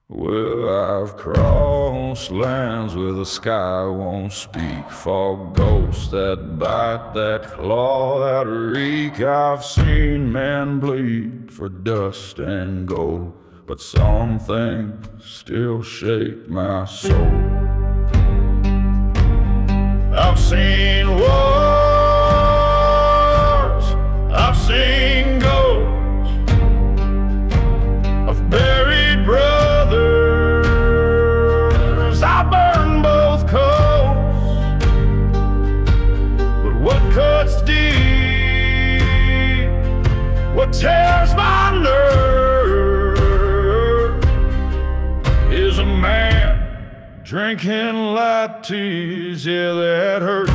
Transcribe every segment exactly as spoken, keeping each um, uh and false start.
Well, I've crossed lands where the sky won't speak, fog ghosts that bite, that claw, that reek. I've seen men bleed for dust and gold, but some things still shake my soul. I've seen wars, I've seen ghosts of buried brothers. I burned both coasts, but what cuts deep, what tears my nerve, is a man drinking lattes, yeah, that hurts.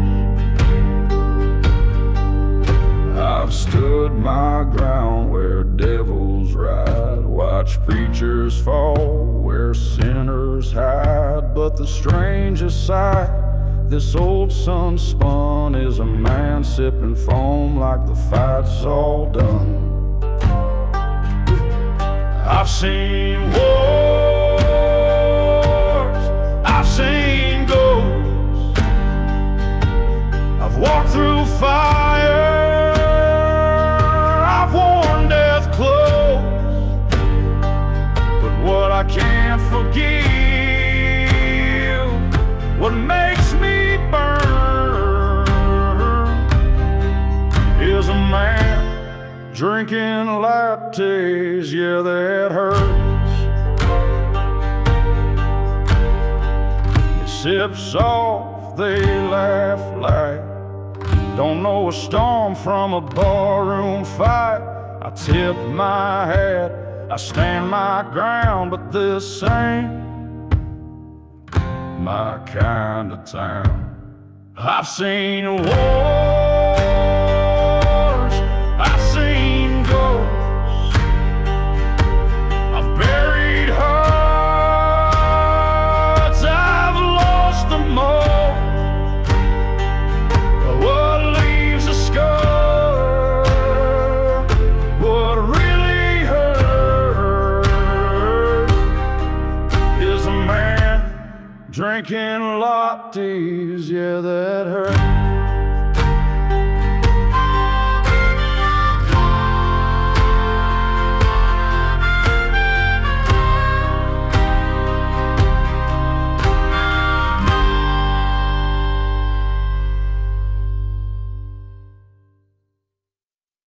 I've stood my ground where devils ride, watch preachers fall where sinners hide. But the strangest sight this old sun spun is a man sipping foam like the fight's all done. I've seen wars, I've seen ghosts, I've walked through fire, I've worn death clothes, but what I can't forgive, what makes me burn, is a man drinking lattes, yeah, that hurts. Sip soft, they laugh light, don't know a storm from a barroom fight. I tip my hat, I stand my ground, but this ain't my kind of town. I've seen wars, I've seen ghosts, I've buried hearts, I've lost them all. But what leaves a scar, what really hurts, is a man drinking lattes, yeah, that hurts.